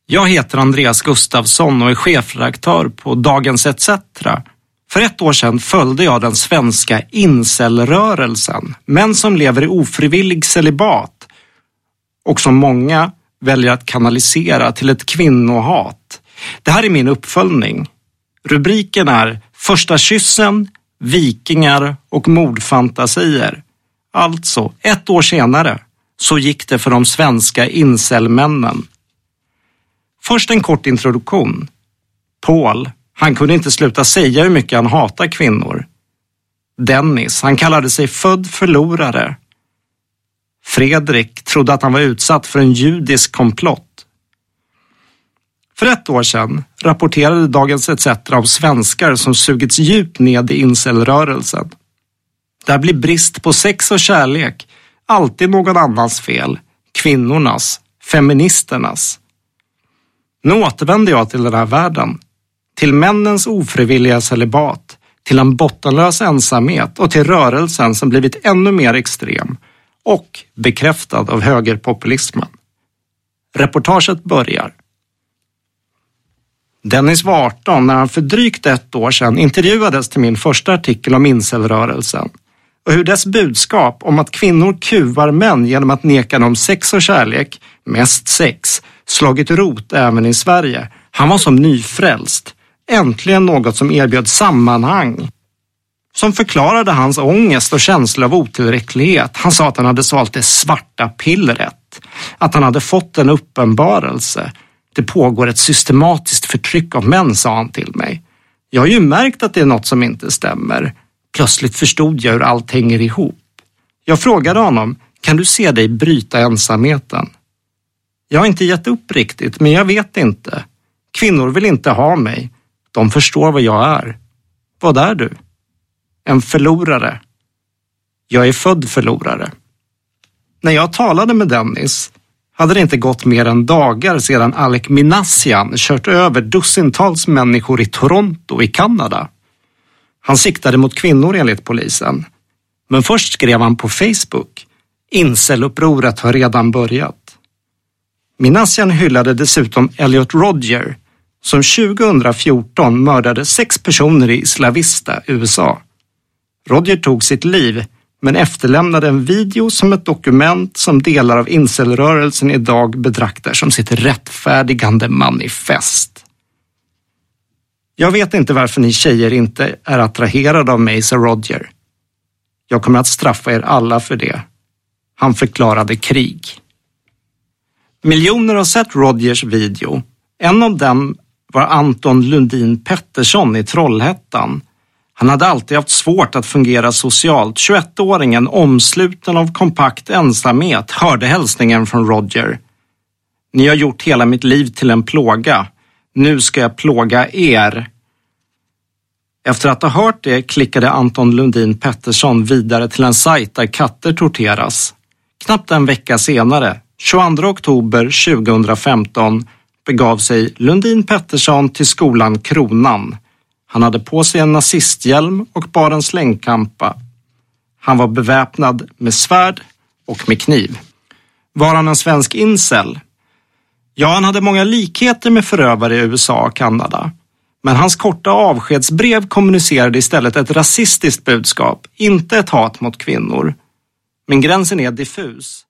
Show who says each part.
Speaker 1: Jag heter Andreas Gustafsson och är chefredaktör på Dagens ETC. För 1 år sedan följde jag den svenska incelrörelsen, män som lever i ofrivillig celibat och som många väljer att kanalisera till ett kvinnohat. Det här är min uppföljning. Rubriken är Första kyssen, vikingar och mordfantasier. Alltså, 1 år senare så gick det för de svenska incelmännen. Först en kort introduktion. Paul, han kunde inte sluta säga hur mycket han hatar kvinnor. Dennis, han kallade sig född förlorare. Fredrik trodde att han var utsatt för en judisk komplott. För 1 år sedan rapporterade Dagens ETC om svenskar som sugits djupt ned i incelrörelsen. Där blir brist på sex och kärlek alltid någon annans fel. Kvinnornas, feministernas. Nu återvänder jag till den här världen. Till männens ofrivilliga celibat, till en bottenlös ensamhet och till rörelsen som blivit ännu mer extrem och bekräftad av högerpopulismen. Reportaget börjar. Dennis var 18 när han för drygt 1 år sedan intervjuades till min första artikel om incelrörelsen och hur dess budskap om att kvinnor kuvar män genom att neka dem sex och kärlek, mest sex, slagit rot även i Sverige. Han var som nyfrälst. Äntligen något som erbjöd sammanhang. Som förklarade hans ångest och känsla av otillräcklighet. Han sa att han hade svalt det svarta pillret. Att han hade fått en uppenbarelse. Det pågår ett systematiskt förtryck av män, sa han till mig. Jag har ju märkt att det är något som inte stämmer. Plötsligt förstod jag hur allt hänger ihop. Jag frågade honom, kan du se dig bryta ensamheten? Jag har inte gett upp riktigt, men jag vet inte. Kvinnor vill inte ha mig. De förstår vad jag är. Vad är du? En förlorare. Jag är född förlorare. När jag talade med Dennis hade det inte gått mer än dagar sedan Alec Minassian kört över dussintals människor i Toronto i Kanada. Han siktade mot kvinnor enligt polisen. Men först skrev han på Facebook. Incelupproret har redan börjat. Minassian hyllade dessutom Elliot Rodger som 2014 mördade 6 personer i Isla Vista, USA. Rodger tog sitt liv men efterlämnade en video som ett dokument som delar av incelrörelsen idag betraktar som sitt rättfärdigande manifest. Jag vet inte varför ni tjejer inte är attraherade av mig, sa Rodger. Jag kommer att straffa er alla för det. Han förklarade krig. Miljoner har sett Rodgers video. En av dem var Anton Lundin Pettersson i Trollhättan. Han hade alltid haft svårt att fungera socialt. 21-åringen omsluten av kompakt ensamhet hörde hälsningen från Rodger. Ni har gjort hela mitt liv till en plåga. Nu ska jag plåga er. Efter att ha hört det klickade Anton Lundin Pettersson vidare till en sajt där katter torteras. Knappt en vecka senare, 22 oktober 2015, begav sig Lundin Pettersson till skolan Kronan. Han hade på sig en nazisthjälm och bar en slängkampa. Han var beväpnad med svärd och med kniv. Var han en svensk incel? Ja, han hade många likheter med förövare i USA och Kanada. Men hans korta avskedsbrev kommunicerade istället ett rasistiskt budskap, inte ett hat mot kvinnor. Men gränsen är diffus.